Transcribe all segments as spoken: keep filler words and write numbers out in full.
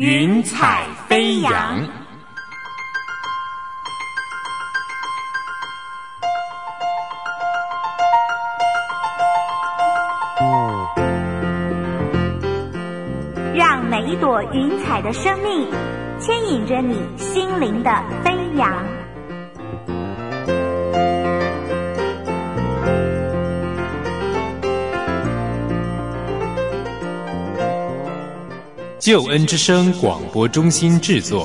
云彩飞扬。 让每一朵云彩的生命牵引着你心灵的飞扬。 救恩之声广播中心制作。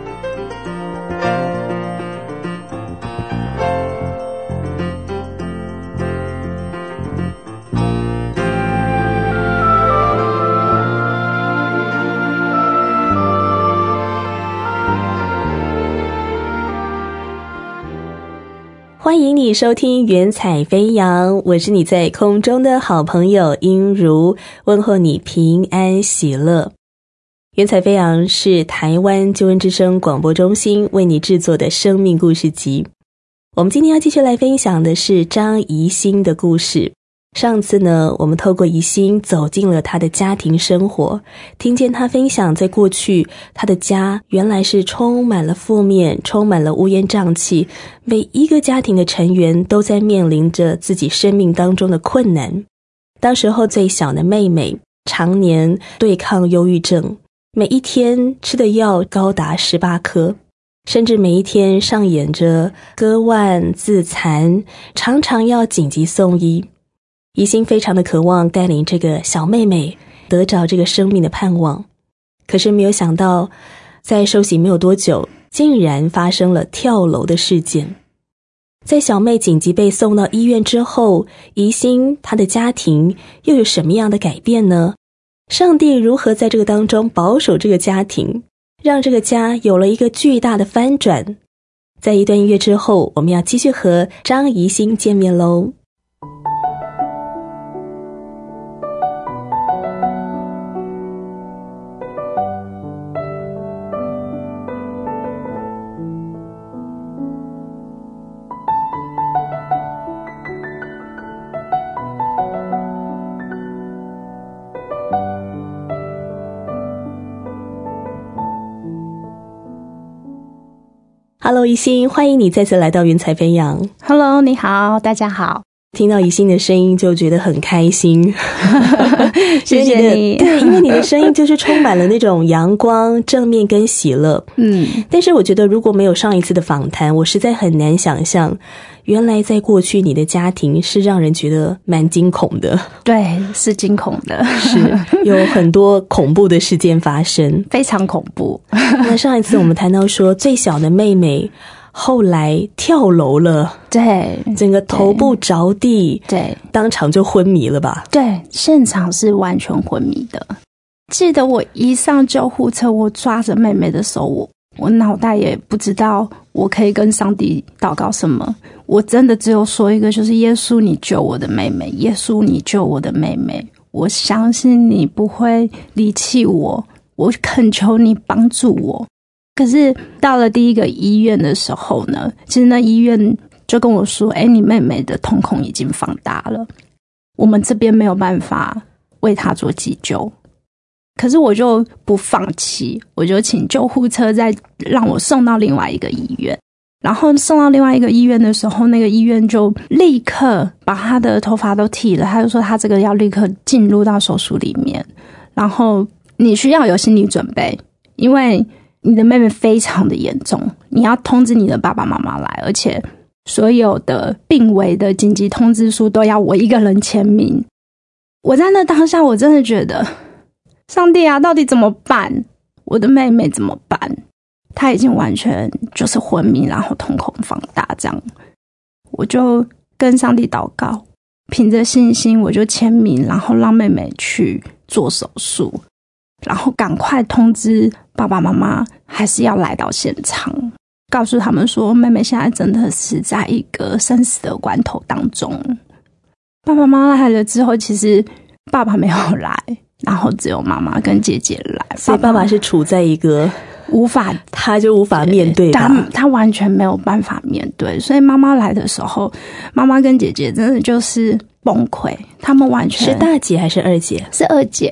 欢迎你收听云彩飞扬，我是你在空中的好朋友英如，问候你平安喜乐。云彩飞扬是台湾救恩之声广播中心为你制作的生命故事集。我们今天要继续来分享的是张怡欣的故事。上次呢，我们透过怡欣走进了她的家庭生活，听见她分享在过去她的家原来是充满了负面，充满了乌烟瘴气，每一个家庭的成员都在面临着自己生命当中的困难。当时候最小的妹妹常年对抗忧郁症，每一天吃的药高达十八颗，甚至每一天上演着割腕自残，常常要紧急送医。怡欣非常的渴望带领这个小妹妹得着这个生命的盼望，可是没有想到在受洗没有多久，竟然发生了跳楼的事件。在小妹紧急被送到医院之后，怡欣她的家庭又有什么样的改变呢？上帝如何在这个当中保守这个家庭，让这个家有了一个巨大的翻转？在一段音乐之后，我们要继续和张怡欣见面咯。Hello， 怡欣，欢迎你再次来到云彩飞扬。 Hello， 你好，大家好。 听到怡欣的声音就觉得很开心， 谢谢你。 对，因为你的声音就是充满了那种阳光、正面跟喜乐。嗯，但是我觉得如果没有上一次的访谈，我实在很难想象，原来在过去你的家庭是让人觉得蛮惊恐的。 对，是惊恐的， 是有很多恐怖的事件发生， 非常恐怖。 那上一次我们谈到说，最小的妹妹后来跳楼了， 对， 整个头部着地， 对， 当场就昏迷了吧？ 对，现场是完全昏迷的。记得我一上救护车，我抓着妹妹的手，我我脑袋也不知道我可以跟上帝祷告什么，我真的只有说一个，就是耶稣你救我的妹妹，耶稣你救我的妹妹，我相信你不会离弃我，我恳求你帮助我。可是到了第一个医院的时候呢，其实那医院就跟我说，诶，你妹妹的瞳孔已经放大了，我们这边没有办法为她做急救。可是我就不放弃，我就请救护车再让我送到另外一个医院。然后送到另外一个医院的时候，那个医院就立刻把她的头发都剃了，他就说他这个要立刻进入到手术里面，然后你需要有心理准备，因为你的妹妹非常的严重，你要通知你的爸爸妈妈来，而且所有的病危的紧急通知书都要我一个人签名。我在那当下我真的觉得，上帝啊，到底怎么办？我的妹妹怎么办？她已经完全就是昏迷，然后瞳孔放大这样。我就跟上帝祷告，凭着信心我就签名，然后让妹妹去做手术，然后赶快通知爸爸妈妈还是要来到现场，告诉他们说妹妹现在真的是在一个生死的关头当中。爸爸妈妈来了之后，其实爸爸没有来，然后只有妈妈跟姐姐来， 所以爸爸是处在一个无法， 他就无法面对吧， 他他完全没有办法面对。所以妈妈来的时候，妈妈跟姐姐真的就是崩溃，他们完全是大姐还是二姐？ 是二姐。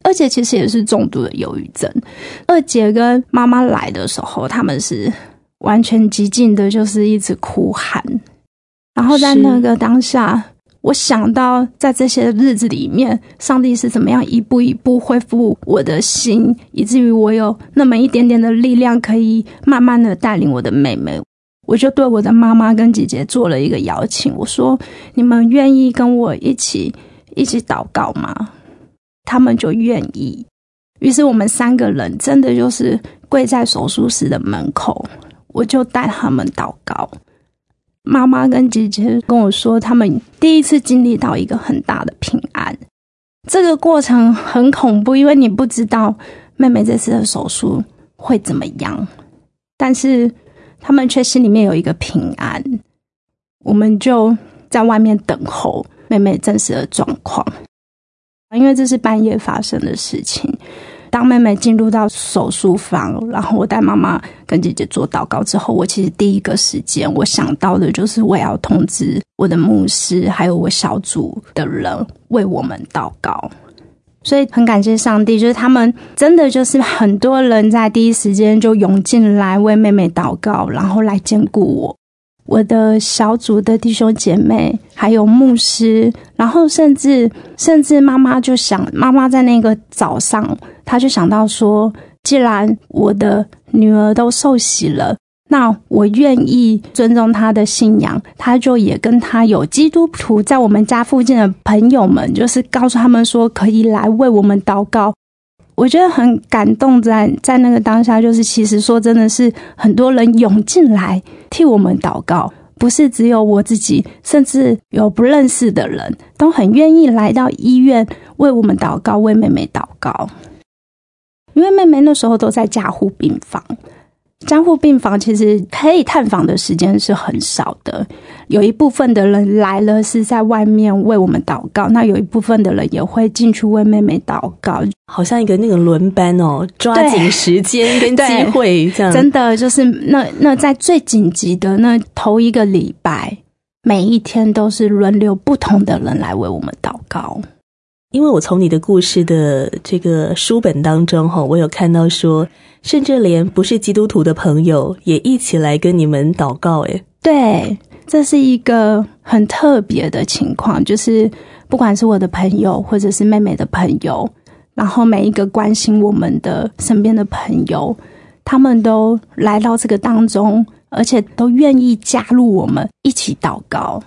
二姐其实也是重度的忧郁症。二姐跟妈妈来的时候，他们是完全极尽的就是一直哭喊，然后在那个当下，我想到在这些日子里面，上帝是怎么样一步一步恢复我的心，以至于我有那么一点点的力量可以慢慢的带领我的妹妹。我就对我的妈妈跟姐姐做了一个邀请，我说你们愿意跟我一起一起祷告吗？他们就愿意。于是我们三个人真的就是跪在手术室的门口，我就带他们祷告。妈妈跟姐姐跟我说，他们第一次经历到一个很大的平安。这个过程很恐怖，因为你不知道妹妹这次的手术会怎么样，但是他们却心里面有一个平安。我们就在外面等候妹妹真实的状况，因为这是半夜发生的事情。当妹妹进入到手术房，然后我带妈妈跟姐姐做祷告之后，我其实第一个时间我想到的就是我要通知我的牧师还有我小组的人为我们祷告。所以很感谢上帝，就是他们真的就是很多人在第一时间就涌进来为妹妹祷告，然后来兼顾我。我的小组的弟兄姐妹还有牧师，然后甚至甚至妈妈就想，妈妈在那个早上她就想到说，既然我的女儿都受洗了，那我愿意尊重她的信仰，她就也跟她有基督徒在我们家附近的朋友们，就是告诉他们说可以来为我们祷告。我觉得很感动，在在那个当下，就是其实说真的是很多人涌进来替我们祷告，不是只有我自己，甚至有不认识的人都很愿意来到医院为我们祷告，为妹妹祷告。因为妹妹那时候都在加护病房，加护病房其实可以探访的时间是很少的，有一部分的人来了是在外面为我们祷告，那有一部分的人也会进去为妹妹祷告， 好像一个那个轮班哦，抓紧时间跟机会这样。 真的就是那那在最紧急的那头一个礼拜，每一天都是轮流不同的人来为我们祷告。 因为我从你的故事的这个书本当中我有看到说，甚至连不是基督徒的朋友也一起来跟你们祷告。诶， 对，这是一个很特别的情况，就是不管是我的朋友或者是妹妹的朋友，然后每一个关心我们的身边的朋友，他们都来到这个当中，而且都愿意加入我们一起祷告。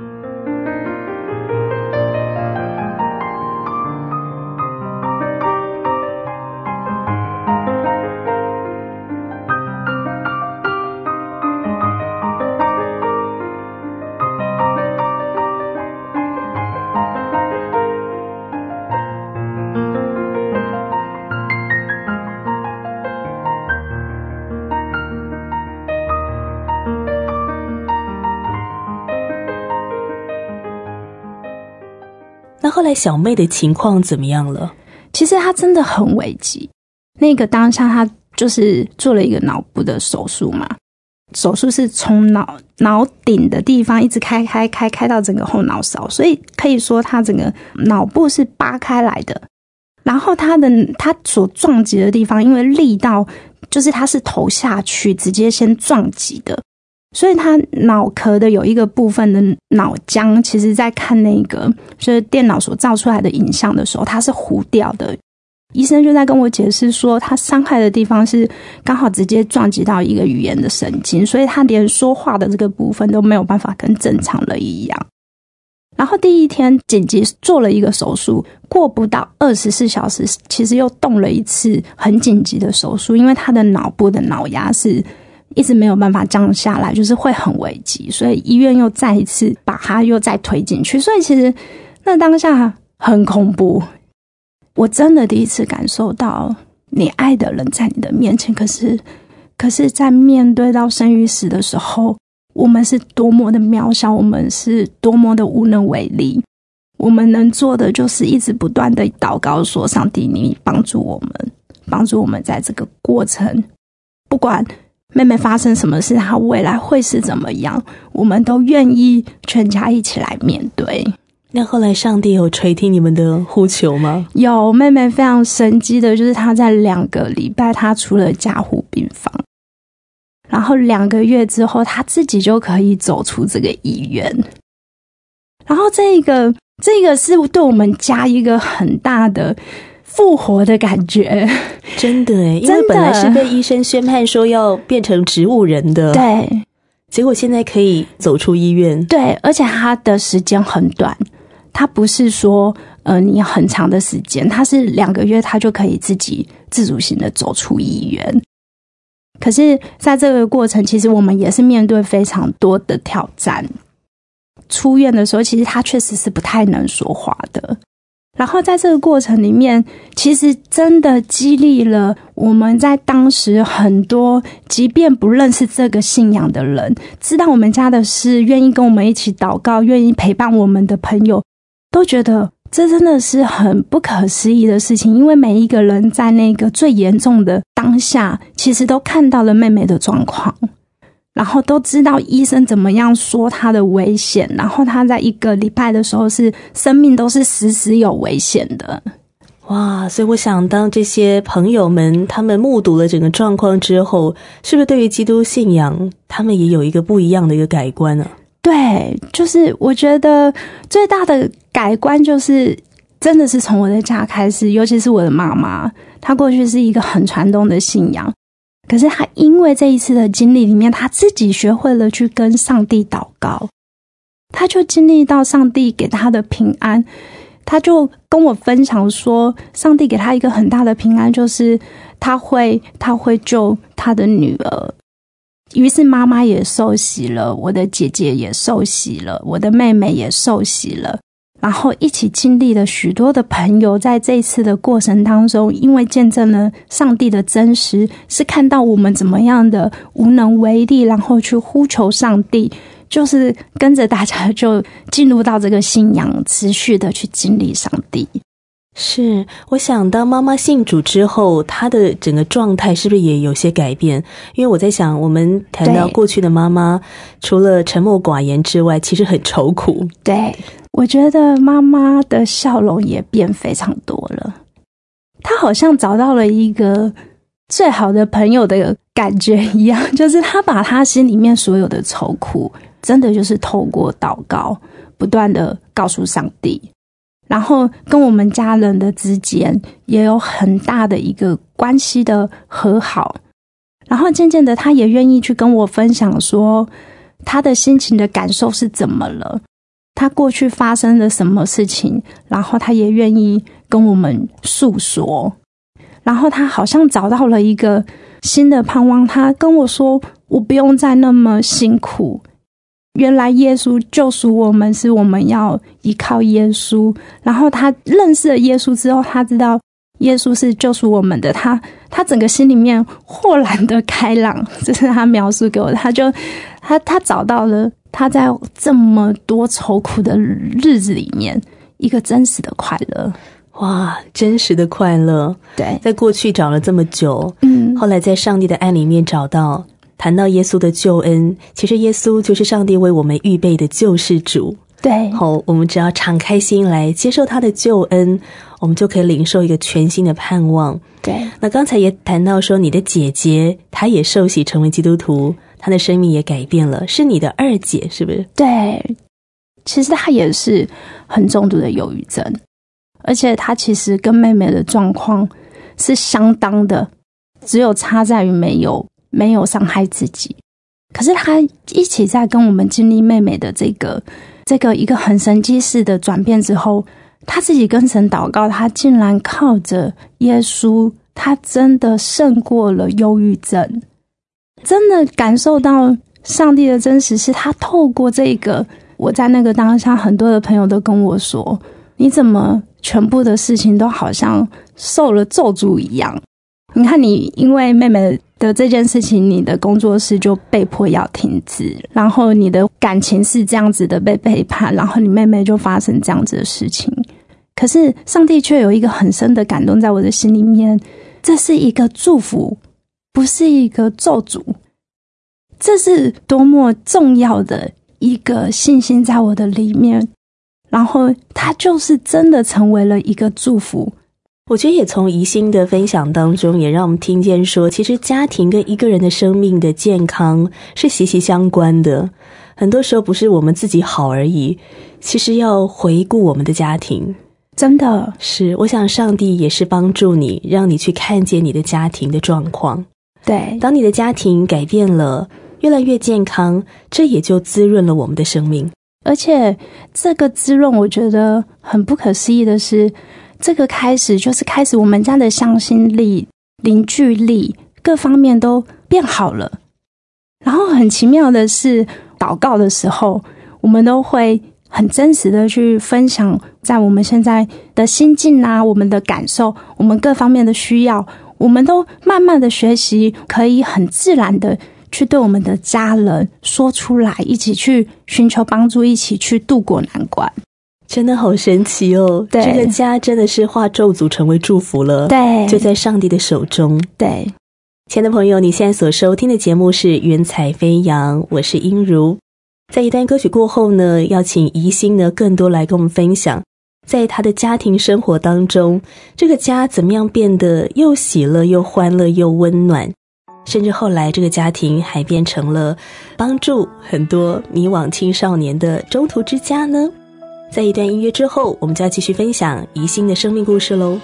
那后来小妹的情况怎么样了？ 其实她真的很危急，那个当下她就是做了一个脑部的手术嘛，手术是从脑脑顶的地方一直开开开开到整个后脑勺，所以可以说她整个脑部是扒开来的。然后她的她所撞击的地方，因为力道就是她是头下去直接先撞击的，所以他脑壳的有一个部分的脑浆，其实在看那个就是电脑所照出来的影像的时候，它是糊掉的。医生就在跟我解释说，他伤害的地方是刚好直接撞击到一个语言的神经，所以他连说话的这个部分都没有办法跟正常人一样。然后第一天紧急做了一个手术，过不到二十四小时，其实又动了一次很紧急的手术，因为他的脑部的脑压是一直没有办法降下来，就是会很危急，所以医院又再一次把他又再推进去。所以其实那当下很恐怖，我真的第一次感受到你爱的人在你的面前，可是可是在面对到生与死的时候，我们是多么的渺小，我们是多么的无能为力。我们能做的就是一直不断的祷告说，上帝你帮助我们，帮助我们在这个过程，不管妹妹发生什么事，她未来会是怎么样，我们都愿意全家一起来面对。 那后来上帝有垂听你们的呼求吗？ 有，妹妹非常神迹的，就是她在两个礼拜她出了加护病房，然后两个月之后她自己就可以走出这个医院。然后这个这个是对我们家一个很大的复活的感觉。 真的耶，因为本来是被医生宣判说要变成植物人的， 对， 结果现在可以走出医院。 对，而且它的时间很短，它不是说呃你很长的时间，它是两个月它就可以自己自主性的走出医院。可是在这个过程其实我们也是面对非常多的挑战。出院的时候其实他确实是不太能说话的，然后在这个过程里面其实真的激励了我们在当时很多即便不认识这个信仰的人，知道我们家的事，愿意跟我们一起祷告，愿意陪伴我们的朋友，都觉得这真的是很不可思议的事情。因为每一个人在那个最严重的当下其实都看到了妹妹的状况，然后都知道医生怎么样说他的危险，然后他在一个礼拜的时候是生命都是时时有危险的。 哇，所以我想当这些朋友们他们目睹了整个状况之后，是不是对于基督信仰他们也有一个不一样的一个改观呢？ 对，就是我觉得最大的改观就是真的是从我的家开始，尤其是我的妈妈，她过去是一个很传统的信仰，可是她因为这一次的经历里面，她自己学会了去跟上帝祷告，她就经历到上帝给她的平安。她就跟我分享说，上帝给她一个很大的平安，就是她会她会救她的女儿。于是妈妈也受洗了，我的姐姐也受洗了，我的妹妹也受洗了，然后一起经历了许多的朋友。在这一次的过程当中，因为见证了上帝的真实，是看到我们怎么样的无能为力，然后去呼求上帝，就是跟着大家就进入到这个信仰，持续的去经历上帝。 是，我想当妈妈信主之后，她的整个状态是不是也有些改变？因为我在想，我们谈到过去的妈妈，除了沉默寡言之外，其实很愁苦。 对，我觉得妈妈的笑容也变非常多了，她好像找到了一个最好的朋友的感觉一样，就是她把她心里面所有的愁苦，真的就是透过祷告不断的告诉上帝，然后跟我们家人的之间也有很大的一个关系的和好。然后渐渐的他也愿意去跟我分享说他的心情的感受是怎么了，他过去发生了什么事情，然后他也愿意跟我们诉说。然后他好像找到了一个新的盼望，他跟我说我不用再那么辛苦，原来耶稣救赎我们是我们要依靠耶稣。然后他认识了耶稣之后，他知道耶稣是救赎我们的，他他整个心里面豁然的开朗，这是他描述给我的。他就他他找到了他在这么多愁苦的日子里面一个真实的快乐。 哇，真实的快乐。 对， 在过去找了这么久， 嗯， 后来在上帝的爱里面找到，谈到耶稣的救恩，其实耶稣就是上帝为我们预备的救世主。 对， 好，我们只要敞开心来接受他的救恩，我们就可以领受一个全新的盼望。 对， 那刚才也谈到说你的姐姐她也受洗成为基督徒，她的生命也改变了，是你的二姐是不是？ 对，其实她也是很重度的忧郁症，而且她其实跟妹妹的状况是相当的，只有差在于没有没有伤害自己。可是她一起在跟我们经历妹妹的这个这个一个很神迹式的转变之后，她自己跟神祷告，她竟然靠着耶稣，她真的胜过了忧郁症，真的感受到上帝的真实。是她透过这个，我在那个当下很多的朋友都跟我说，你怎么全部的事情都好像受了咒诅一样，你看你因为妹妹的这件事情，你的工作室就被迫要停止，然后你的感情是这样子的被背叛，然后你妹妹就发生这样子的事情。可是上帝却有一个很深的感动在我的心里面，这是一个祝福，不是一个咒诅。这是多么重要的一个信心在我的里面， 然后它就是真的成为了一个祝福。 我觉得也从宜兴的分享当中也让我们听见说，其实家庭跟一个人的生命的健康是息息相关的，很多时候不是我们自己好而已，其实要回顾我们的家庭。 真的是，我想上帝也是帮助你，让你去看见你的家庭的状况。 对， 当你的家庭改变了，越来越健康，这也就滋润了我们的生命。 而且这个滋润我觉得很不可思议的是，这个开始就是开始我们家的向心力、凝聚力各方面都变好了。然后很奇妙的是，祷告的时候我们都会很真实的去分享在我们现在的心境啊，我们的感受，我们各方面的需要，我们都慢慢的学习可以很自然的去对我们的家人说出来，一起去寻求帮助，一起去度过难关。 真的好神奇哦， 对， 这个家真的是化咒诅成为祝福了， 对， 就在上帝的手中。 对， 亲爱的朋友，你现在所收听的节目是云彩飞扬，我是英如。在一段歌曲过后呢，要请宜兴呢更多来跟我们分享，在他的家庭生活当中，这个家怎么样变得又喜乐又欢乐又温暖，甚至后来这个家庭还变成了帮助很多迷惘青少年的中途之家呢。在一段音乐之后，我们就要继续分享宜兴的生命故事咯。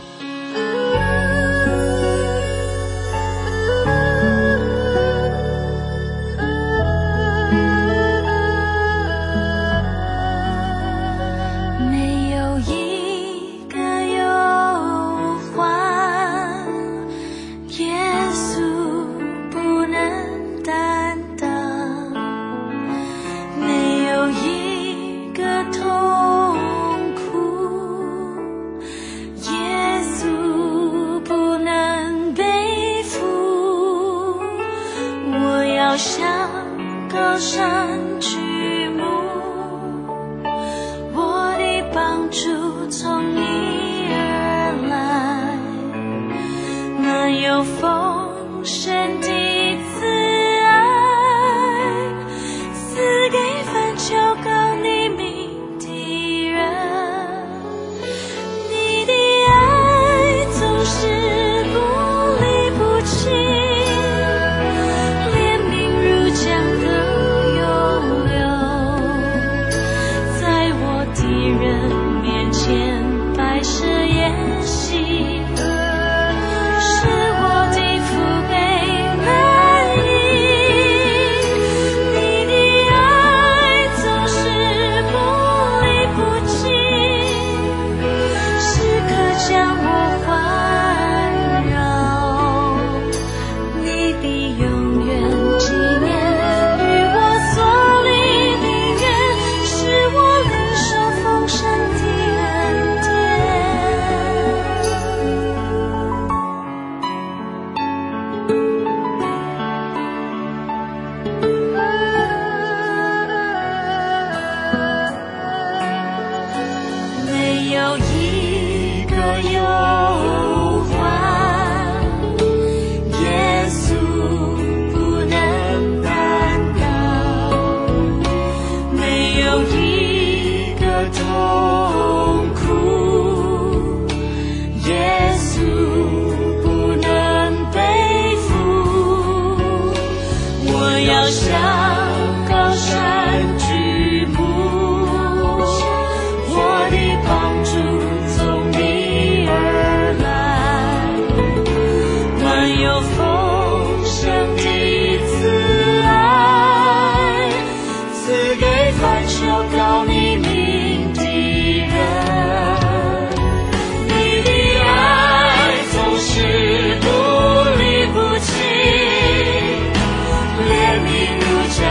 怜悯如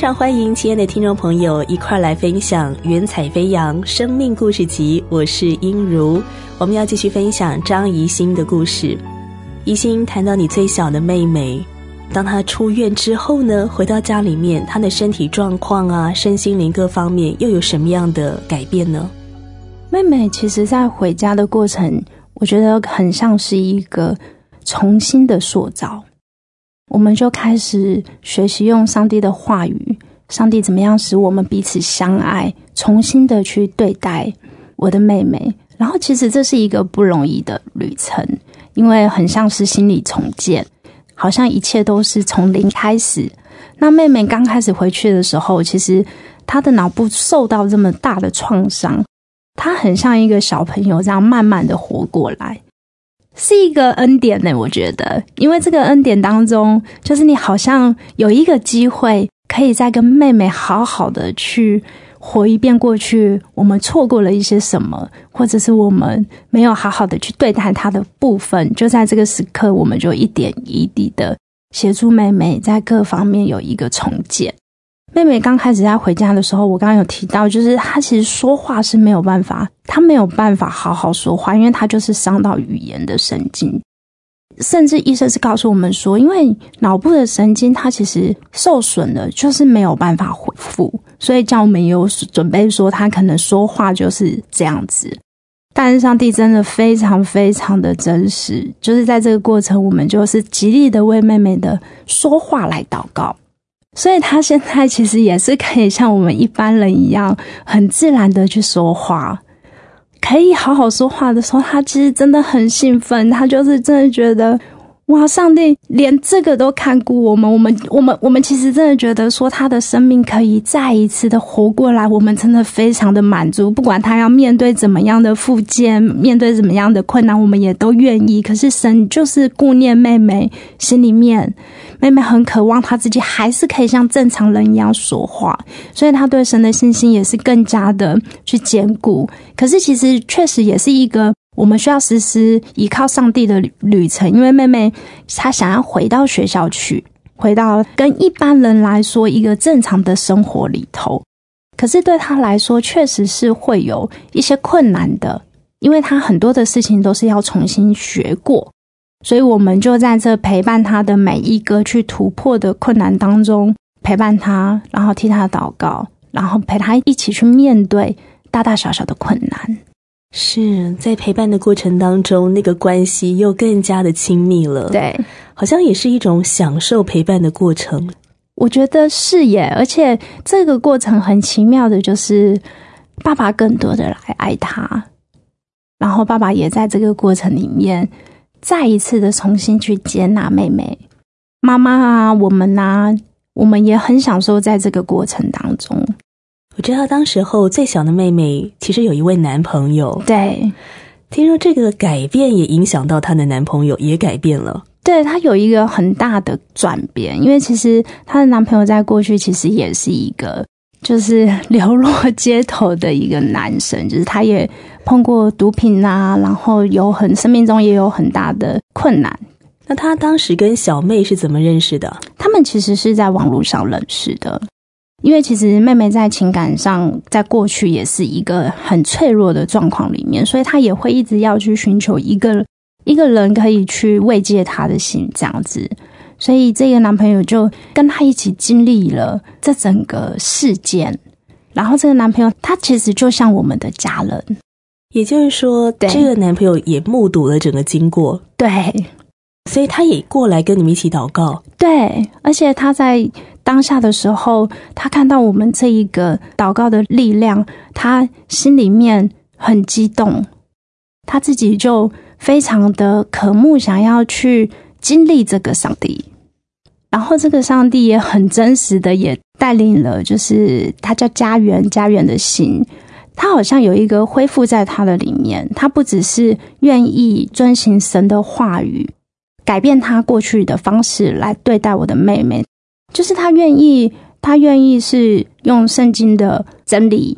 非常欢迎亲爱的听众朋友一块来分享云彩飞扬生命故事集，我是英如。我们要继续分享张怡欣的故事。怡欣谈到你最小的妹妹，当她出院之后呢，回到家里面，她的身体状况啊，身心灵各方面又有什么样的改变呢？ 妹妹其实在回家的过程，我觉得很像是一个重新的塑造。我们就开始学习用上帝的话语，上帝怎么样使我们彼此相爱，重新的去对待我的妹妹。然后其实这是一个不容易的旅程，因为很像是心理重建，好像一切都是从零开始。那妹妹刚开始回去的时候，其实她的脑部受到这么大的创伤，她很像一个小朋友这样慢慢的活过来，是一个恩典呢，我觉得。因为这个恩典当中，就是你好像有一个机会可以再跟妹妹好好的去活一遍过去我们错过了一些什么，或者是我们没有好好的去对待她的部分，就在这个时刻我们就一点一滴的协助妹妹在各方面有一个重建。妹妹刚开始在回家的时候，我刚刚有提到，就是她其实说话是没有办法，她没有办法好好说话，因为她就是伤到语言的神经。甚至医生是告诉我们说，因为脑部的神经它其实受损了，就是没有办法恢复，所以叫我们有准备说她可能说话就是这样子。但是上帝真的非常非常的真实，就是在这个过程，我们就是极力的为妹妹的说话来祷告。所以他现在其实也是可以像我们一般人一样很自然的去说话，可以好好说话的时候，他其实真的很兴奋，他就是真的觉得哇，上帝连这个都看顾我们，我们我们我们其实真的觉得说他的生命可以再一次的活过来，我们真的非常的满足。不管他要面对怎么样的复健，面对怎么样的困难，我们也都愿意。可是神就是顾念妹妹心里面，妹妹很渴望她自己还是可以像正常人一样说话，所以她对神的信心也是更加的去坚固。可是其实确实也是一个我们需要时时依靠上帝的旅程，因为妹妹她想要回到学校去，回到跟一般人来说一个正常的生活里头，可是对她来说确实是会有一些困难的，因为她很多的事情都是要重新学过。所以我们就在这陪伴她的每一个去突破的困难当中陪伴她，然后替她祷告，然后陪她一起去面对大大小小的困难。 是在陪伴的过程当中，那个关系又更加的亲密了。 对， 好像也是一种享受陪伴的过程。 我觉得是耶，而且这个过程很奇妙的，就是爸爸更多的来爱她，然后爸爸也在这个过程里面再一次的重新去接纳妹妹。妈妈啊，我们啊，我们也很享受在这个过程当中。 我知道当时候最小的妹妹其实有一位男朋友， 对， 听说这个改变也影响到她的男朋友，也改变了。 对，她有一个很大的转变，因为其实她的男朋友在过去其实也是一个就是流落街头的一个男生，就是他也碰过毒品啊，然后有很生命中也有很大的困难。 那他当时跟小妹是怎么认识的？ 他们其实是在网络上认识的，因为其实妹妹在情感上在过去也是一个很脆弱的状况里面，所以她也会一直要去寻求一个一个人可以去慰藉她的心这样子。所以这个男朋友就跟她一起经历了这整个事件，然后这个男朋友他其实就像我们的家人， 也就是说这个男朋友也目睹了整个经过。 对， 所以他也过来跟你们一起祷告。 对，而且他在当下的时候，他看到我们这一个祷告的力量，他心里面很激动，他自己就非常的渴慕想要去经历这个上帝。然后这个上帝也很真实的也带领了，就是他叫家园，家园的心，他好像有一个恢复在他的里面，他不只是愿意遵行神的话语，改变他过去的方式来对待我的妹妹，就是他愿意他愿意是用圣经的真理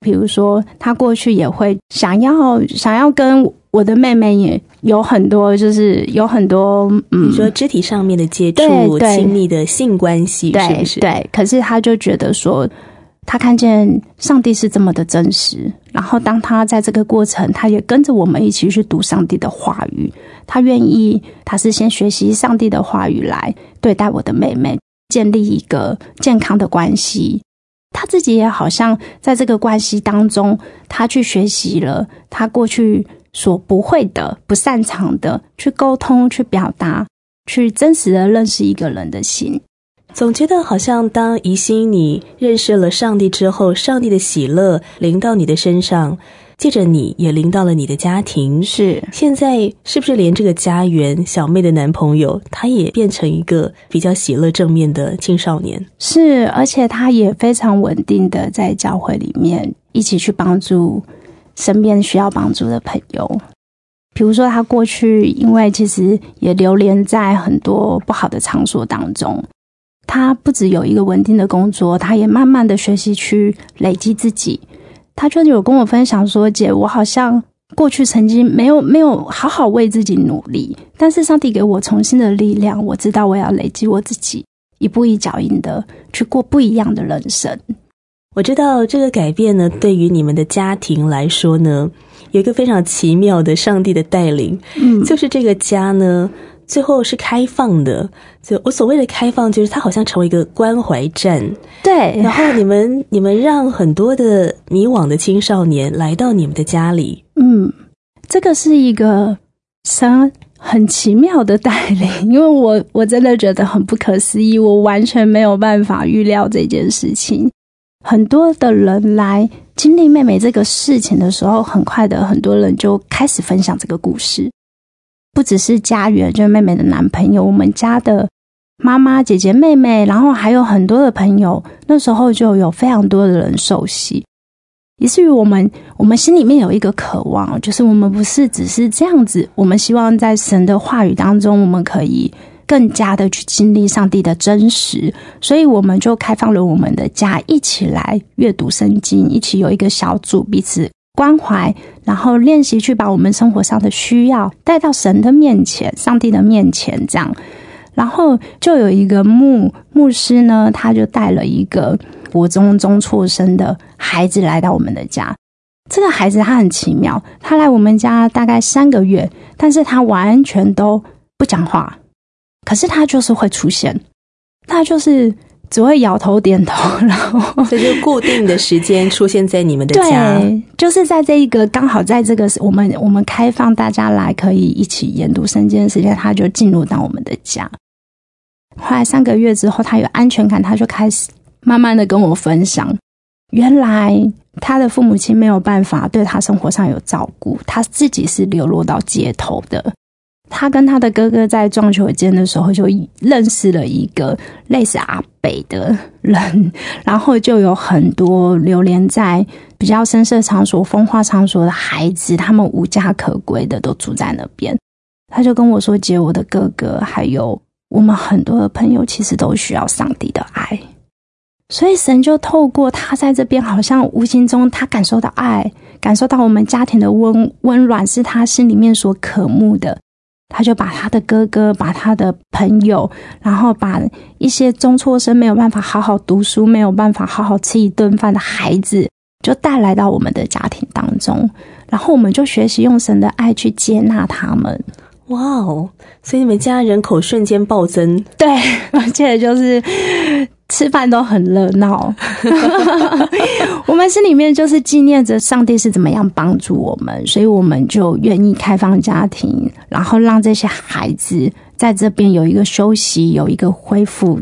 比如说他过去也会想要想要跟我的妹妹也有很多就是有很多嗯， 你说肢体上面的接触，亲密的性关系，是不是？ 对，可是他就觉得说他看见上帝是这么的真实，然后当他在这个过程他也跟着我们一起去读上帝的话语，他愿意他是先学习上帝的话语来对待我的妹妹，建立一个健康的关系。他自己也好像在这个关系当中他去学习了他过去所不会的不擅长的，去沟通，去表达，去真实的认识一个人的心。 总觉得好像当怡心你认识了上帝之后，上帝的喜乐临到你的身上，借着你也临到了你的家庭。 是， 现在是不是连这个家园小妹的男朋友他也变成一个比较喜乐正面的青少年？ 是，而且他也非常稳定的在教会里面一起去帮助身边需要帮助的朋友。比如说他过去因为其实也流连在很多不好的场所当中，他不只有一个稳定的工作，他也慢慢的学习去累积自己。他就有跟我分享说，姐，我好像过去曾经没有没有好好为自己努力，但是上帝给我重新的力量，我知道我要累积我自己，一步一脚印的去过不一样的人生。 我知道这个改变呢，对于你们的家庭来说呢，有一个非常奇妙的上帝的带领，嗯，就是这个家呢最后是开放的。就我所谓的开放，就是它好像成为一个关怀站。 对， 然后你们你们让很多的迷惘的青少年来到你们的家里。 嗯，这个是一个神很奇妙的带领，因为我我真的觉得很不可思议，我完全没有办法预料这件事情。很多的人来经历妹妹这个事情的时候，很快的很多人就开始分享这个故事。不只是家园，就是妹妹的男朋友，我们家的妈妈、姐姐、妹妹，然后还有很多的朋友，那时候就有非常多的人受洗，以至于我们我们心里面有一个渴望，就是我们不是只是这样子，我们希望在神的话语当中，我们可以更加的去经历上帝的真实，所以我们就开放了我们的家，一起来阅读圣经，一起有一个小组彼此关怀，然后练习去把我们生活上的需要带到神的面前，上帝的面前这样。然后就有一个牧牧师呢，他就带了一个国中中辍生的孩子来到我们的家。这个孩子他很奇妙，他来我们家大概三个月，但是他完全都不讲话，可是他就是会出现，他就是只会摇头点头，然后所以就固定的时间出现在你们的家。 对，就是在这一个刚好在这个我们我们开放大家来可以一起研读圣经的时间，他就进入到我们的家。后来三个月之后，他有安全感，他就开始慢慢的跟我分享，原来他的父母亲没有办法对他生活上有照顾，他自己是流落到街头的。他跟他的哥哥在撞球间的时候就认识了一个类似阿北的人，然后就有很多流连在比较声色场所、风化场所的孩子，他们无家可归的都住在那边。他就跟我说，姐，我的哥哥还有我们很多的朋友其实都需要上帝的爱，所以神就透过他在这边，好像无形中他感受到爱，感受到我们家庭的温温暖是他心里面所渴慕的。他就把他的哥哥，把他的朋友，然后把一些中辍生没有办法好好读书，没有办法好好吃一顿饭的孩子，就带来到我们的家庭当中，然后我们就学习用神的爱去接纳他们。 哇哦！所以你们家人口瞬间暴增。 对，而且就是吃饭都很热闹。我们心里面就是纪念着上帝是怎么样帮助我们，所以我们就愿意开放家庭，然后让这些孩子在这边有一个休息，有一个恢复。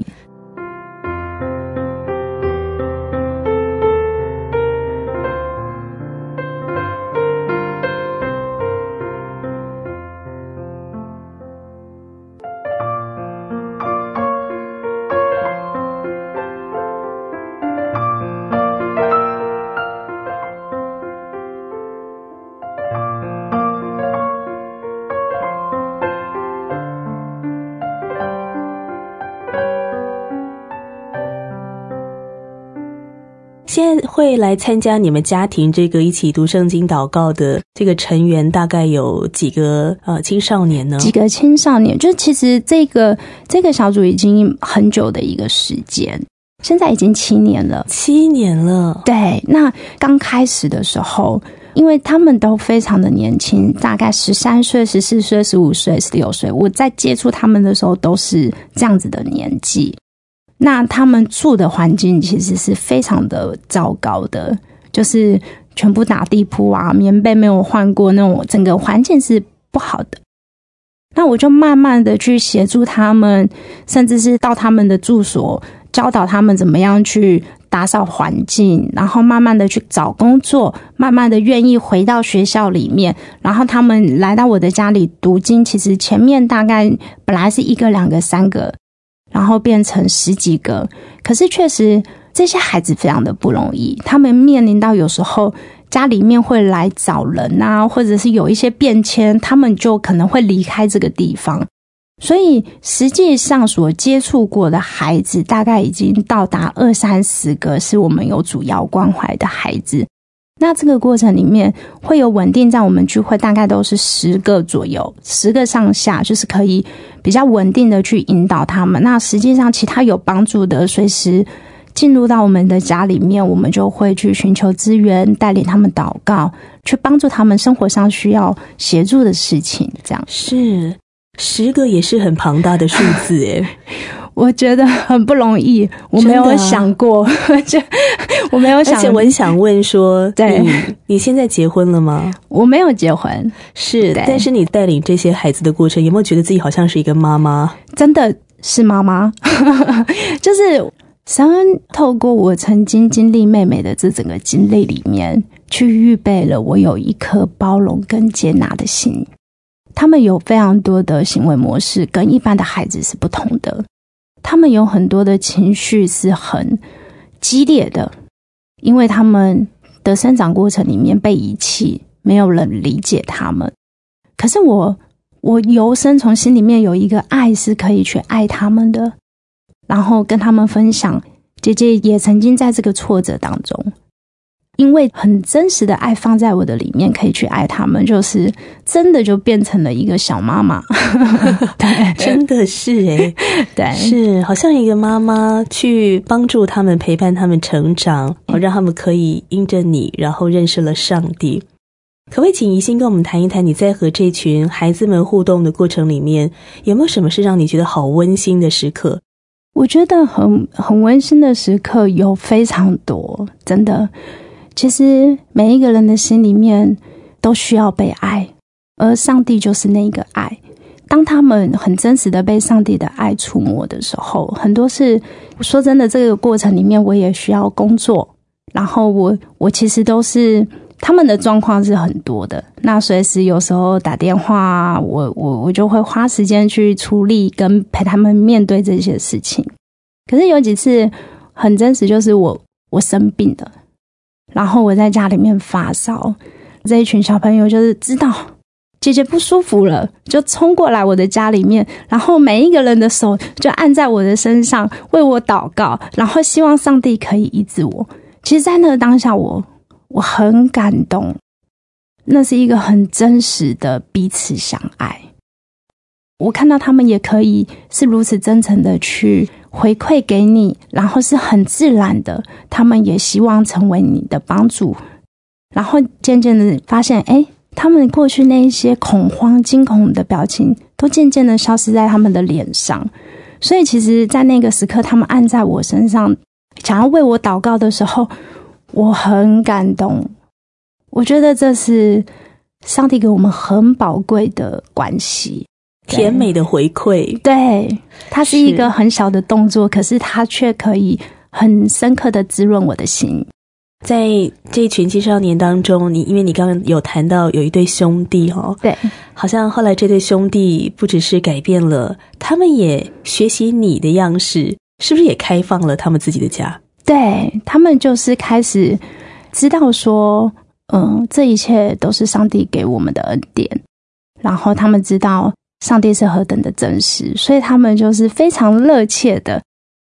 会来参加你们家庭这个一起读圣经祷告的这个成员大概有几个呃青少年呢？ 几个青少年，就其实这个这个小组已经很久的一个时间，现在已经七年了。 七年了。 对，那刚开始的时候，因为他们都非常的年轻，大概十三岁、十四岁、十五岁、十六岁，我在接触他们的时候都是这样子的年纪。那他们住的环境其实是非常的糟糕的，就是全部打地铺啊，棉被没有换过，那种整个环境是不好的。那我就慢慢的去协助他们，甚至是到他们的住所教导他们怎么样去打扫环境，然后慢慢的去找工作，慢慢的愿意回到学校里面，然后他们来到我的家里读经，其实前面大概本来是一个两个三个，然后变成十几个，可是确实这些孩子非常的不容易，他们面临到有时候家里面会来找人啊，或者是有一些变迁，他们就可能会离开这个地方，所以实际上所接触过的孩子大概已经到达二三十个是我们有主要关怀的孩子。那这个过程里面会有稳定在我们聚会大概都是十个左右，十个上下，就是可以比较稳定的去引导他们。那实际上其他有帮助的随时进入到我们的家里面，我们就会去寻求资源，带领他们祷告，去帮助他们生活上需要协助的事情。这样是十个也是很庞大的数字耶。 我觉得很不容易，我没有想过，啊、我没有想， 而且我很想问说，对，你你现在结婚了吗？ 我没有结婚， 是，但是你带领这些孩子的过程，有没有觉得自己好像是一个妈妈？ 真的是妈妈，就是神透过我曾经经历妹妹的这整个经历里面，去预备了我有一颗包容跟接纳的心。他们有非常多的行为模式跟一般的孩子是不同的，他们有很多的情绪是很激烈的，因为他们的生长过程里面被遗弃，没有人理解他们。可是我我由深从心里面有一个爱是可以去爱他们的，然后跟他们分享姐姐也曾经在这个挫折当中，因为很真实的爱放在我的里面，可以去爱他们，就是真的就变成了一个小妈妈。对， 真的是耶， 对， 是好像一个妈妈去帮助他们，陪伴他们成长，让他们可以因着你然后认识了上帝。可不可以请怡心跟我们谈一谈，你在和这群孩子们互动的过程里面，有没有什么是让你觉得好温馨的时刻？ 我觉得很很温馨的时刻有非常多，真的。其实每一个人的心里面都需要被爱，而上帝就是那个爱。当他们很真实的被上帝的爱触摸的时候，很多是说真的，这个过程里面我也需要工作，然后我我其实都是他们的状况是很多的，那随时有时候打电话，我我我就会花时间去处理跟陪他们面对这些事情。可是有几次很真实，就是我我生病了，然后我在家里面发烧，这一群小朋友就是知道姐姐不舒服了，就冲过来我的家里面，然后每一个人的手就按在我的身上，为我祷告，然后希望上帝可以医治我。其实在那个当下我我很感动，那是一个很真实的彼此相爱。我看到他们也可以是如此真诚的去回馈给你，然后是很自然的，他们也希望成为你的帮助，然后渐渐的发现，诶，他们过去那一些恐慌惊恐的表情都渐渐的消失在他们的脸上。所以其实在那个时刻他们按在我身上想要为我祷告的时候，我很感动。我觉得这是上帝给我们很宝贵的关系， 甜美的回馈。 对，它是一个很小的动作，可是它却可以很深刻的滋润我的心。 在这一群青少年当中，你因为你刚刚有谈到有一对兄弟哦， 对， 好像后来这对兄弟不只是改变了，他们也学习你的样式，是不是也开放了他们自己的家？ 对，他们就是开始知道说，嗯，这一切都是上帝给我们的恩典，然后他们知道上帝是何等的真实，所以他们就是非常热切的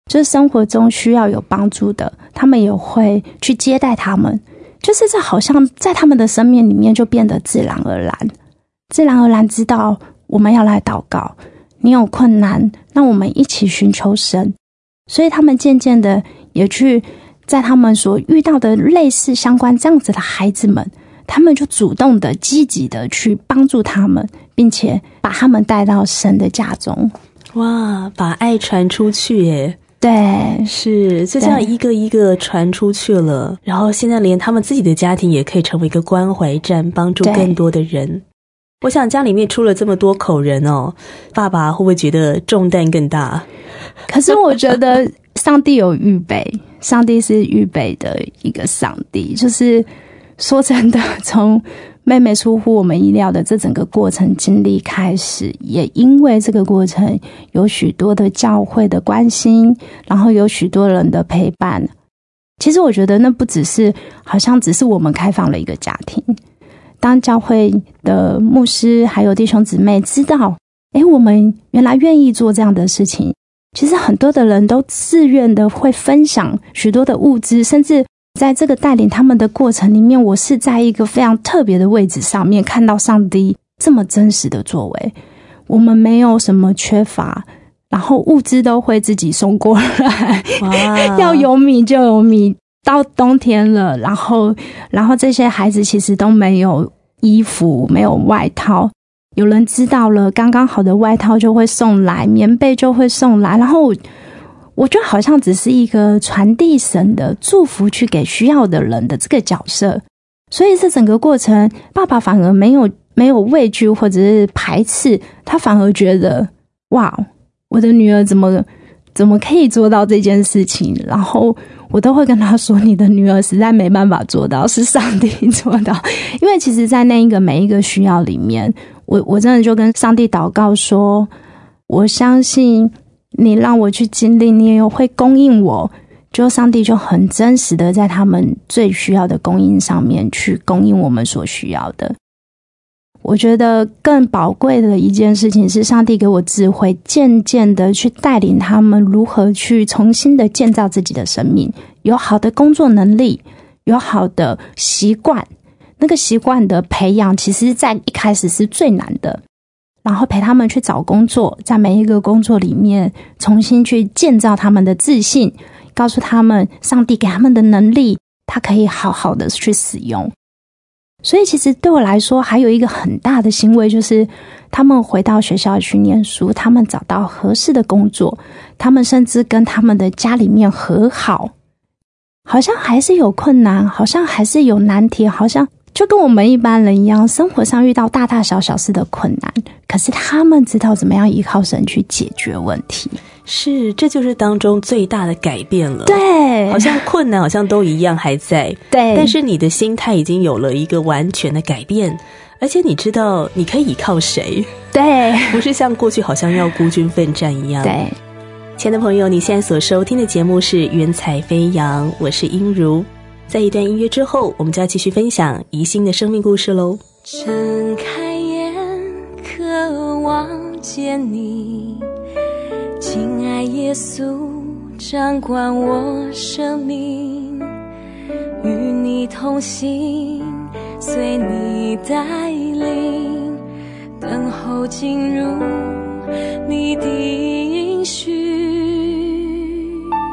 就是生活中需要有帮助的，他们也会去接待他们，就是这好像在他们的生命里面就变得自然而然，自然而然知道我们要来祷告，你有困难，那我们一起寻求神。所以他们渐渐的也去在他们所遇到的类似相关这样子的孩子们，他们就主动的积极的去帮助他们，并且把他们带到神的家中。 哇，把爱传出去耶。 对， 是，就这样一个一个传出去了，然后现在连他们自己的家庭也可以成为一个关怀站，帮助更多的人。我想家里面出了这么多口人哦，爸爸会不会觉得重担更大？ 可是我觉得上帝有预备，上帝是预备的一个上帝，就是说真的，从妹妹出乎我们意料的这整个过程经历开始，也因为这个过程有许多的教会的关心，然后有许多人的陪伴。其实我觉得那不只是好像只是我们开放了一个家庭，当教会的牧师还有弟兄姊妹知道，诶，我们原来愿意做这样的事情，其实很多的人都自愿的会分享许多的物资，甚至在这个带领他们的过程里面，我是在一个非常特别的位置上面看到上帝这么真实的作为。我们没有什么缺乏，然后物资都会自己送过来，要有米就有米，到冬天了，然后然后这些孩子其实都没有衣服，没有外套，有人知道了，刚刚好的外套就会送来，棉被就会送来，然后我觉得好像只是一个传递神的祝福去给需要的人的这个角色。所以这整个过程，爸爸反而没有没有畏惧或者是排斥，他反而觉得哇，我的女儿怎么怎么可以做到这件事情，然后我都会跟他说，你的女儿实在没办法做到，是上帝做到。因为其实在那一个每一个需要里面，我我真的就跟上帝祷告说，我相信你让我去经历，你也会供应我，就上帝就很真实的在他们最需要的供应上面去供应我们所需要的。我觉得更宝贵的一件事情是，上帝给我智慧，渐渐的去带领他们如何去重新的建造自己的生命，有好的工作能力，有好的习惯，那个习惯的培养其实在一开始是最难的，然后陪他们去找工作，在每一个工作里面重新去建造他们的自信，告诉他们上帝给他们的能力，他可以好好的去使用。所以其实对我来说还有一个很大的欣慰，就是他们回到学校去念书，他们找到合适的工作，他们甚至跟他们的家里面和好，好像还是有困难，好像还是有难题，好像就跟我们一般人一样，生活上遇到大大小小事的困难，可是他们知道怎么样依靠神去解决问题。 是，这就是当中最大的改变了。 对， 好像困难好像都一样还在， 对， 但是你的心态已经有了一个完全的改变，而且你知道你可以依靠谁。 对， 不是像过去好像要孤军奋战一样。 对， 亲爱的朋友，你现在所收听的节目是云彩飞扬，我是英如。在一段音乐之后，我们就要继续分享宜兴的生命故事咯。 睁开眼，渴望见你，亲爱耶稣，掌管我生命，与你同行，随你带领，等候进入你的应许。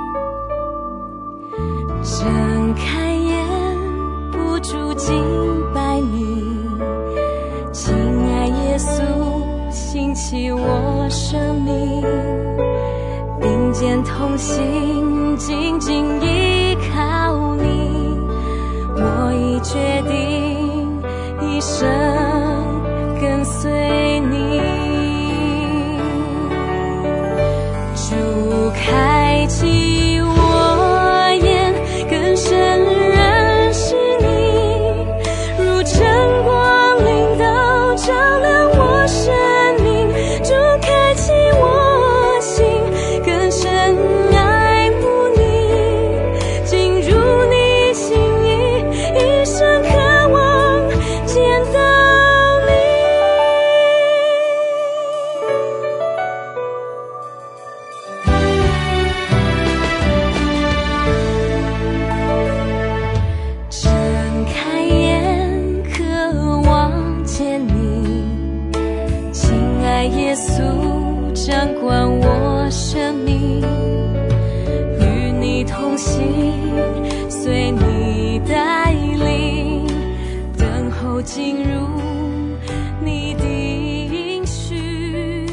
睁开眼，不住敬拜你，亲爱耶稣，兴起我生命，并肩同行，紧紧依靠你，我已决定一生跟随你。主开启我眼，更深认识你，如晨光领导照亮我生命。主开启我心，更深爱慕你，进入你心意，一生渴望见到心，随你带领，等候进入你的应许。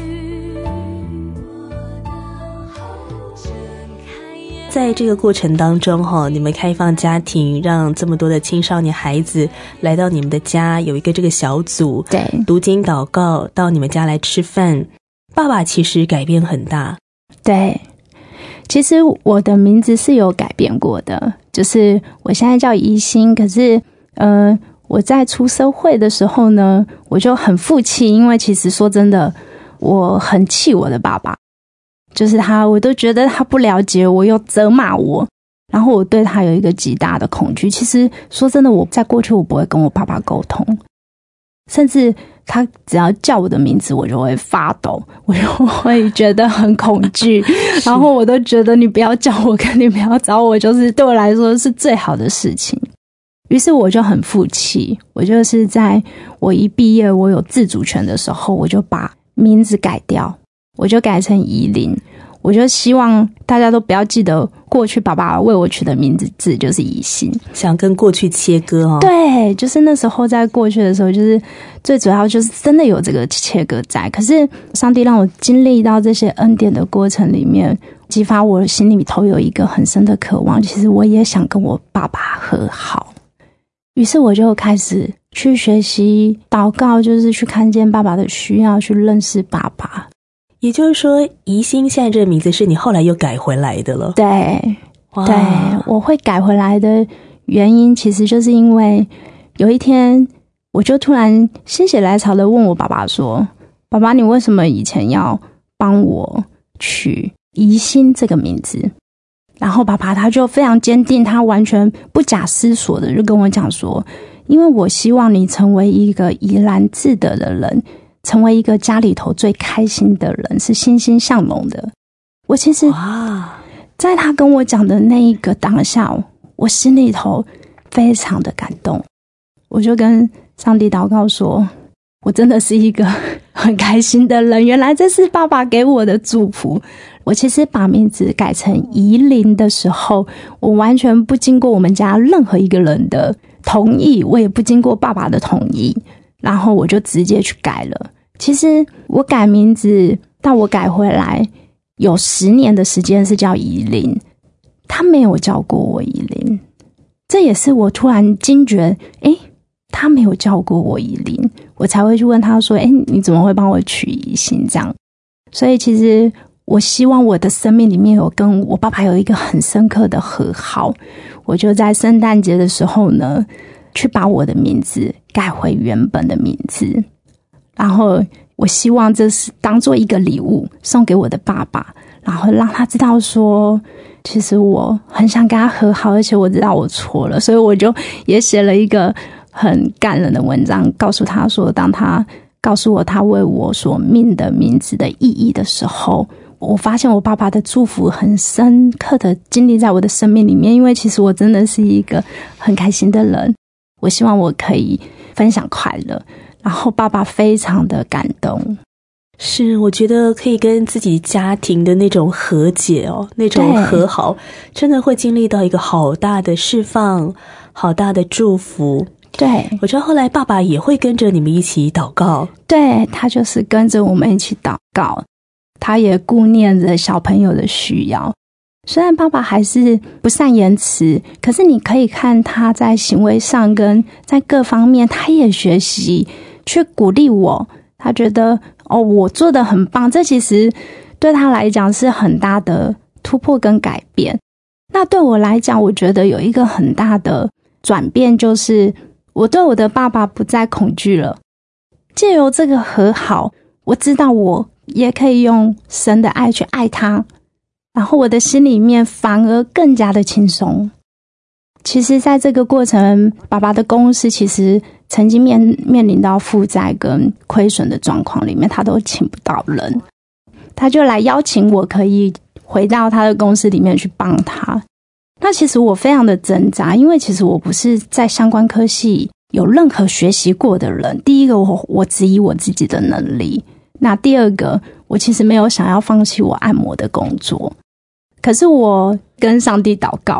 在这个过程当中哈，你们开放家庭，让这么多的青少年孩子来到你们的家，有一个这个小组， 对， 读经祷告，到你们家来吃饭。爸爸其实改变很大。 对，其实我的名字是有改变过的，就是我现在叫怡心，可是呃，我在出社会的时候呢，我就很负气，因为其实说真的，我很气我的爸爸，就是他，我都觉得他不了解我，又责骂我，然后我对他有一个极大的恐惧。其实说真的，我在过去我不会跟我爸爸沟通，甚至他只要叫我的名字我就会发抖，我就会觉得很恐惧然后我都觉得你不要叫我跟你不要找我，就是对我来说是最好的事情。于是我就很负气，我就是在我一毕业我有自主权的时候，我就把名字改掉，我就改成怡琳。我就希望大家都不要记得过去爸爸为我取的名字字就是怡心， 想跟过去切割哦。 对，就是那时候在过去的时候，就是最主要就是真的有这个切割在。可是上帝让我经历到这些恩典的过程里面，激发我心里头有一个很深的渴望，其实我也想跟我爸爸和好。于是我就开始去学习祷告，就是去看见爸爸的需要，去认识爸爸。 也就是说，怡心现在这个名字是你后来又改回来的了。 对，对，我会改回来的原因，其实就是因为有一天，我就突然心血来潮的问我爸爸说：“爸爸，你为什么以前要帮我取怡心这个名字？”然后爸爸他就非常坚定，他完全不假思索的就跟我讲说：“因为我希望你成为一个怡然自得的人。”成为一个家里头最开心的人，是欣欣向荣的。我其实在他跟我讲的那一个当下，我心里头非常的感动。我就跟上帝祷告说，我真的是一个很开心的人，原来这是爸爸给我的祝福。我其实把名字改成怡琳的时候，我完全不经过我们家任何一个人的同意，我也不经过爸爸的同意，然后我就直接去改了。其实我改名字到我改回来有十年的时间是叫怡琳，他没有叫过我怡琳，这也是我突然惊觉，诶，他没有叫过我怡琳，我才会去问他说，诶，你怎么会帮我取怡心这样。所以其实我希望我的生命里面有跟我爸爸有一个很深刻的和好，我就在圣诞节的时候呢，去把我的名字改回原本的名字，然后我希望这是当做一个礼物送给我的爸爸，然后让他知道说，其实我很想跟他和好，而且我知道我错了，所以我就也写了一个很感人的文章，告诉他说，当他告诉我他为我所命的名字的意义的时候，我发现我爸爸的祝福很深刻的经历在我的生命里面，因为其实我真的是一个很开心的人，我希望我可以分享快乐，然后爸爸非常的感动。 是，我觉得可以跟自己家庭的那种和解哦，那种和好，真的会经历到一个好大的释放，好大的祝福。 对， 我知道后来爸爸也会跟着你们一起祷告。 对，他就是跟着我们一起祷告，他也顾念着小朋友的需要。虽然爸爸还是不善言辞，可是你可以看他在行为上跟在各方面，他也学习去鼓励我。他觉得哦，我做得很棒，这其实对他来讲是很大的突破跟改变。那对我来讲，我觉得有一个很大的转变，就是我对我的爸爸不再恐惧了。藉由这个和好，我知道我也可以用神的爱去爱他，然后我的心里面反而更加的轻松。其实在这个过程，爸爸的公司其实曾经面面临到负债跟亏损的状况里面，他都请不到人，他就来邀请我可以回到他的公司里面去帮他。那其实我非常的挣扎，因为其实我不是在相关科系有任何学习过的人。第一个，我我质疑我自己的能力，那第二个，我其实没有想要放弃我按摩的工作。可是我跟上帝祷告，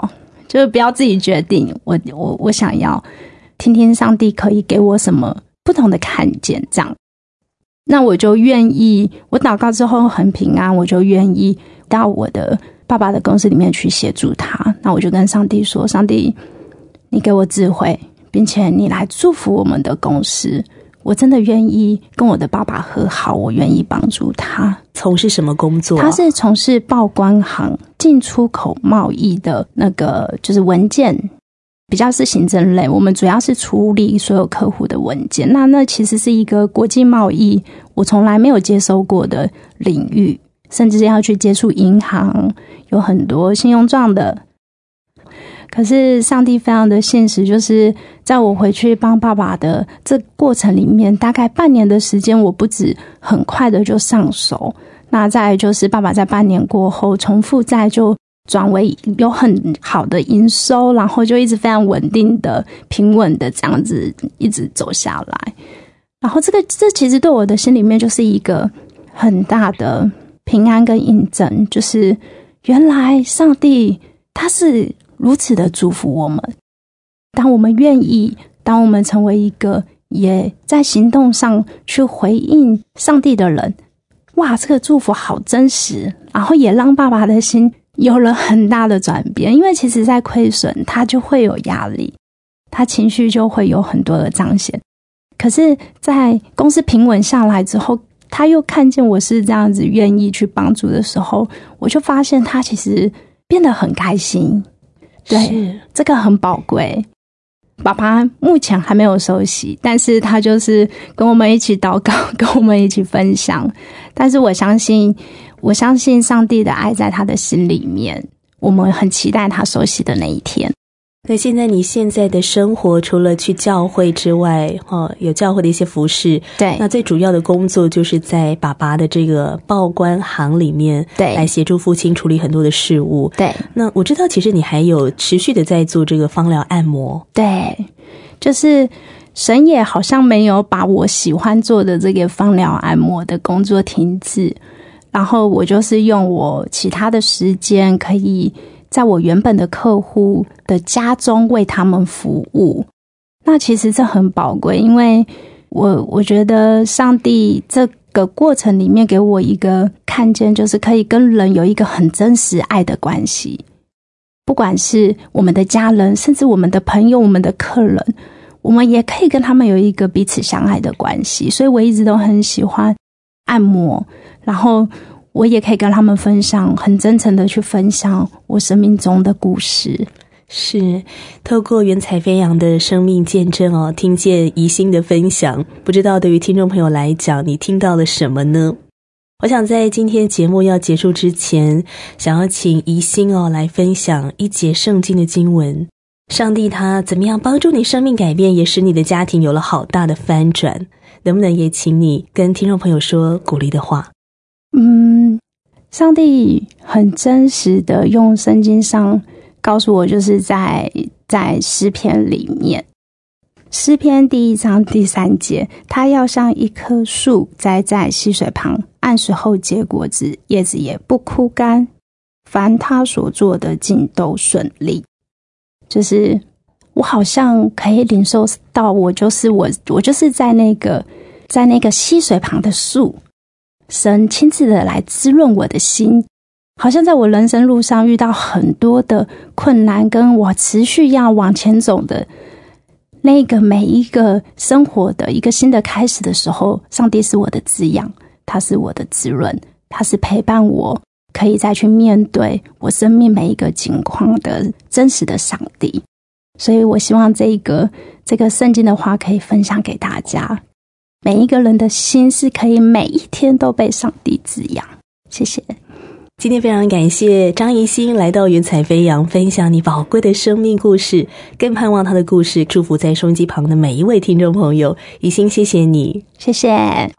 就是不要自己决定，我我我想要听听上帝可以给我什么不同的看见，这样，那我就愿意，我祷告之后很平安，我就愿意到我的爸爸的公司里面去协助他。那我就跟上帝说，上帝，你给我智慧，并且你来祝福我们的公司，我真的愿意跟我的爸爸和好，我愿意帮助他。 从事什么工作啊？ 他是从事报关行进出口贸易的那个，就是文件，比较是行政类，我们主要是处理所有客户的文件。那那其实是一个国际贸易我从来没有接收过的领域，甚至要去接触银行，有很多信用状的。可是上帝非常的现实，就是在我回去帮爸爸的这过程里面，大概半年的时间，我不止很快的就上手，那再来就是爸爸在半年过后从负债就转为有很好的营收，然后就一直非常稳定的平稳的这样子一直走下来。然后这个这其实对我的心里面就是一个很大的平安跟印证，就是原来上帝他是如此的祝福我们。当我们愿意，当我们成为一个也在行动上去回应上帝的人，哇，这个祝福好真实，然后也让爸爸的心有了很大的转变。因为其实在亏损他就会有压力，他情绪就会有很多的彰显，可是在公司平稳下来之后，他又看见我是这样子愿意去帮助的时候，我就发现他其实变得很开心。对，这个很宝贵。爸爸目前还没有受洗，但是他就是跟我们一起祷告，跟我们一起分享。但是我相信，我相信上帝的爱在他的心里面，我们很期待他受洗的那一天。 那现在你现在的生活除了去教会之外，哦，有教会的一些服事， 对， 那最主要的工作就是在爸爸的这个报关行里面， 对， 来协助父亲处理很多的事务。 对， 那我知道其实你还有持续的在做这个芳疗按摩。 对，就是神也好像没有把我喜欢做的这个芳疗按摩的工作停止，然后我就是用我其他的时间可以在我原本的客户的家中为他们服务。那其实这很宝贵，因为我我觉得上帝这个过程里面给我一个看见，就是可以跟人有一个很真实爱的关系，不管是我们的家人，甚至我们的朋友，我们的客人，我们也可以跟他们有一个彼此相爱的关系。所以我一直都很喜欢按摩，然后我也可以跟他们分享，很真诚的去分享我生命中的故事。 是透过云彩飞扬的生命见证哦，听见宜心的分享，不知道对于听众朋友来讲，你听到了什么呢？我想在今天节目要结束之前，想要请宜心哦来分享一节圣经的经文。上帝他怎么样帮助你生命改变，也使你的家庭有了好大的翻转，能不能也请你跟听众朋友说鼓励的话？ 嗯，上帝很真实的用圣经上告诉我，就是在在诗篇里面，诗篇第一章第三节，他要像一棵树栽在溪水旁，按时候结果子，叶子也不枯干，凡他所做的尽都顺利。就是我好像可以领受到，我就是我我就是在那个在那个溪水旁的树，神亲自的来滋润我的心，好像在我人生路上遇到很多的困难，跟我持续要往前走的那个每一个生活的一个新的开始的时候，上帝是我的滋养，他是我的滋润，他是陪伴我可以再去面对我生命每一个境况的真实的上帝。所以我希望这个这个圣经的话可以分享给大家，每一个人的心是可以每一天都被上帝滋养。谢谢。 今天非常感谢张宜心来到云彩飞扬，分享你宝贵的生命故事，更盼望他的故事祝福在收音机旁的每一位听众朋友。宜心，谢谢你。 谢谢。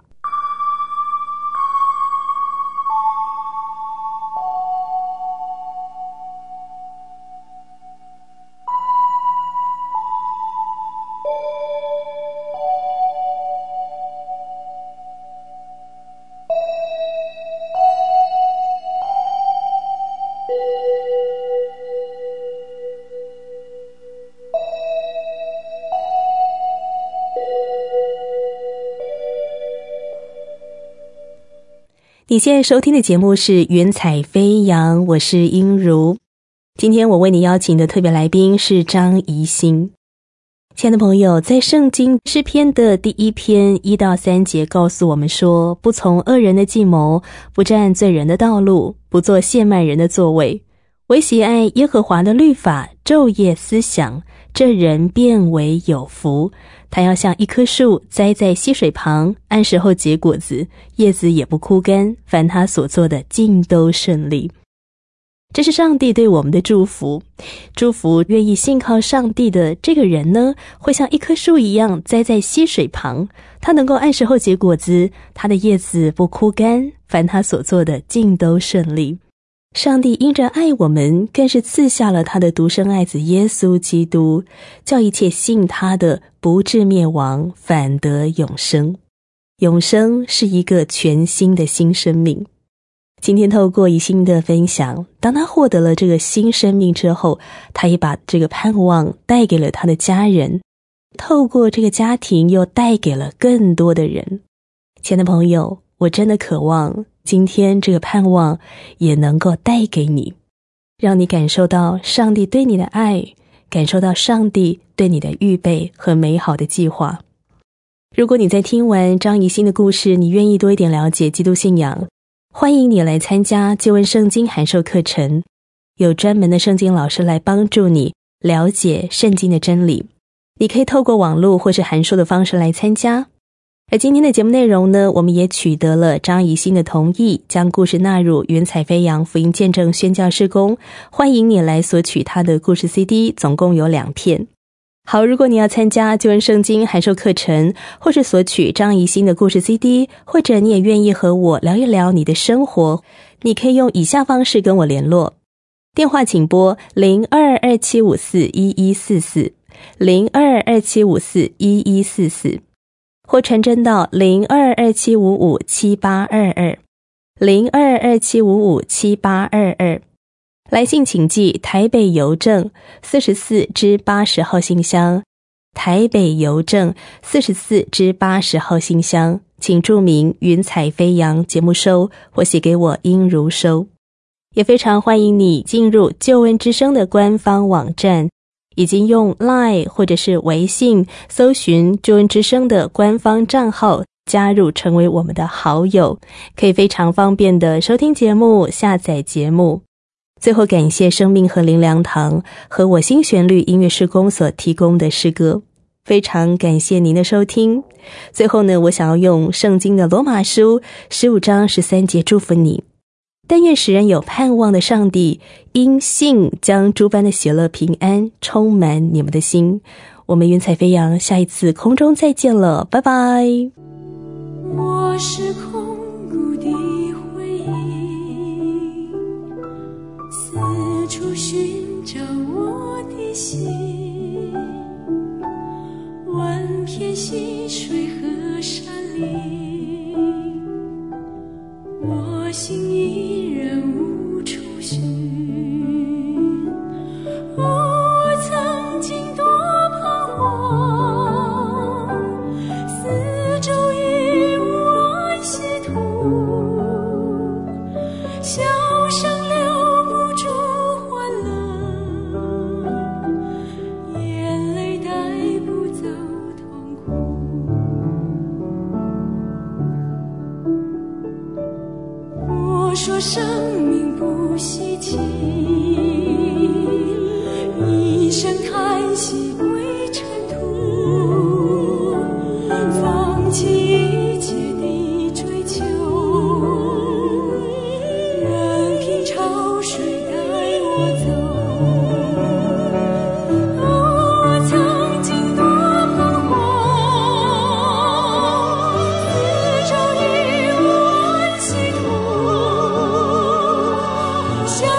你现在收听的节目是云彩飞扬，我是英如。今天我为你邀请的特别来宾是张怡欣。亲爱的朋友，在圣经诗篇的第一篇一到三节告诉我们说，不从恶人的计谋，不占罪人的道路，不做亵慢人的座位，唯喜爱耶和华的律法，昼夜思想，这人便为有福。他要像一棵树栽在溪水旁，按时候结果子，叶子也不枯干，凡他所做的尽都顺利。这是上帝对我们的祝福。祝福愿意信靠上帝的这个人呢，会像一棵树一样栽在溪水旁，他能够按时候结果子，他的叶子不枯干，凡他所做的尽都顺利。上帝因着爱我们，更是赐下了他的独生爱子耶稣基督，叫一切信他的不至灭亡，反得永生。永生是一个全新的新生命。今天透过怡欣的分享，当他获得了这个新生命之后，他也把这个盼望带给了他的家人，透过这个家庭又带给了更多的人。亲爱的朋友，我真的渴望今天这个盼望也能够带给你，让你感受到上帝对你的爱，感受到上帝对你的预备和美好的计划。如果你在听完张怡欣的故事，你愿意多一点了解基督信仰，欢迎你来参加救恩圣经函授课程，有专门的圣经老师来帮助你了解圣经的真理。你可以透过网络或是函授的方式来参加。而今天的节目内容呢，我们也取得了张怡欣的同意，将故事纳入云彩飞扬福音见证宣教事工，欢迎你来索取他的故事 C D， 总共有两片。好，如果你要参加救恩圣经函授课程，或是索取张怡欣的故事 C D， 或者你也愿意和我聊一聊你的生活，你可以用以下方式跟我联络。电话请拨零二二七五四一一四四 零二二七五四一一四四，或传真到零二二七五五七八二二 零二二七五五七八二二。来信请寄台北邮政四十四至八十号信箱，台北邮政四十四至八十号信箱，请注明云彩飞扬节目收，或写给我英如收。也非常欢迎你进入救恩之声的官方网站，已经用 LINE 或者是微信搜寻救恩之声的官方账号，加入成为我们的好友，可以非常方便的收听节目，下载节目。最后感谢生命和灵粮堂和我新旋律音乐事工所提供的诗歌，非常感谢您的收听。最后呢，我想要用圣经的罗马书十五章十三节祝福你，但愿使人有盼望的上帝因信将诸般的喜乐平安充满你们的心。我们云彩飞扬，下一次空中再见了，拜拜。 我是空谷的回忆，四处寻找我的心，万片溪水和山林，我心依然无处寻。哦，我曾经多彷徨，四周已无安息土，笑声留不住欢乐，眼泪带不走痛苦。我说生命不稀奇，一声叹息归尘土，放弃一切的追求，任凭潮水带我走。哦，我曾经多彷徨，四周已无安息土，笑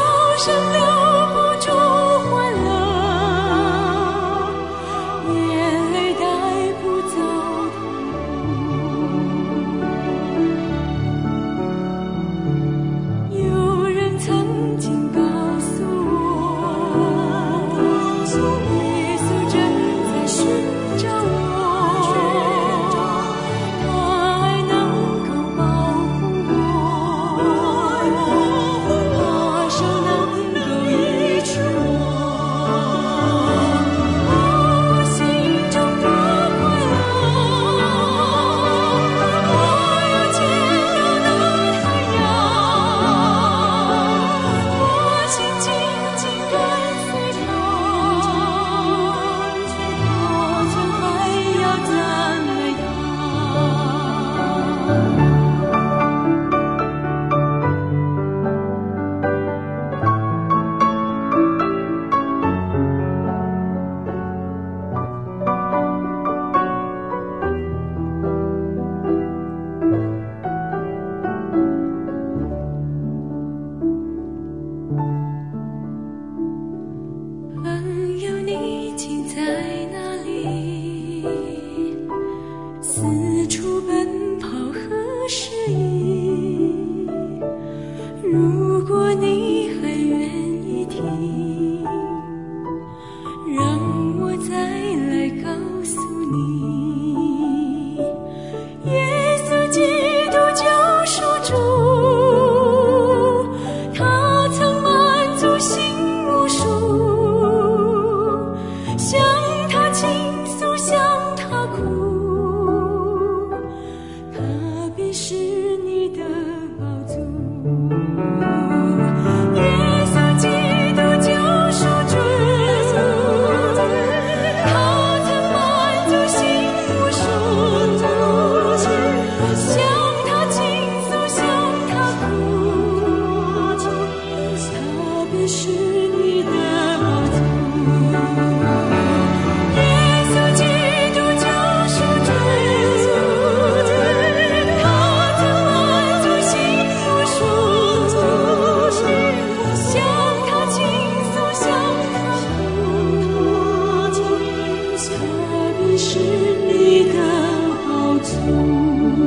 是你的好处。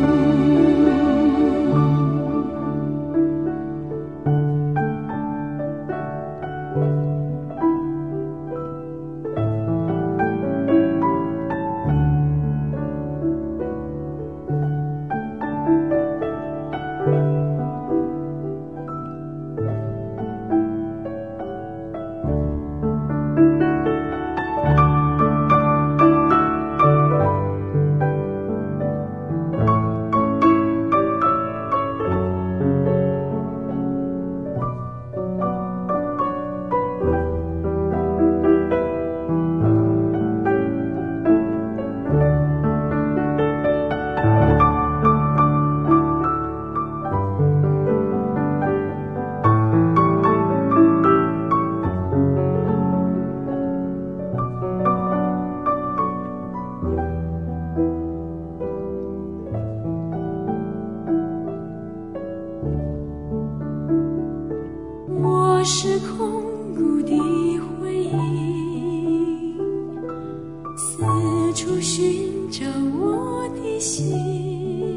是空谷的回忆，四处寻找我的心，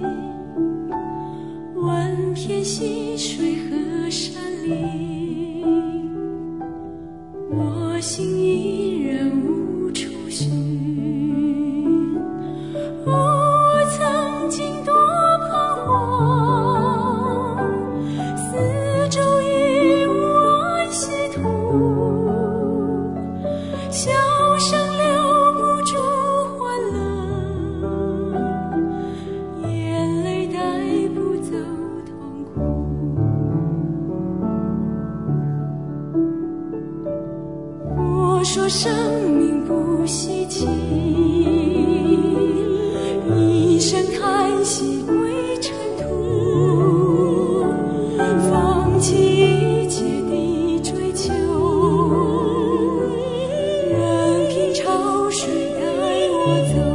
问遍溪水和山林，我心依然无处寻。哦，我曾经多彷徨，四周一无西途，笑声留不住欢乐，眼泪带不走痛苦。我说生命不稀奇，一声叹息归尘土，放弃一切的追求，任凭潮水带我走。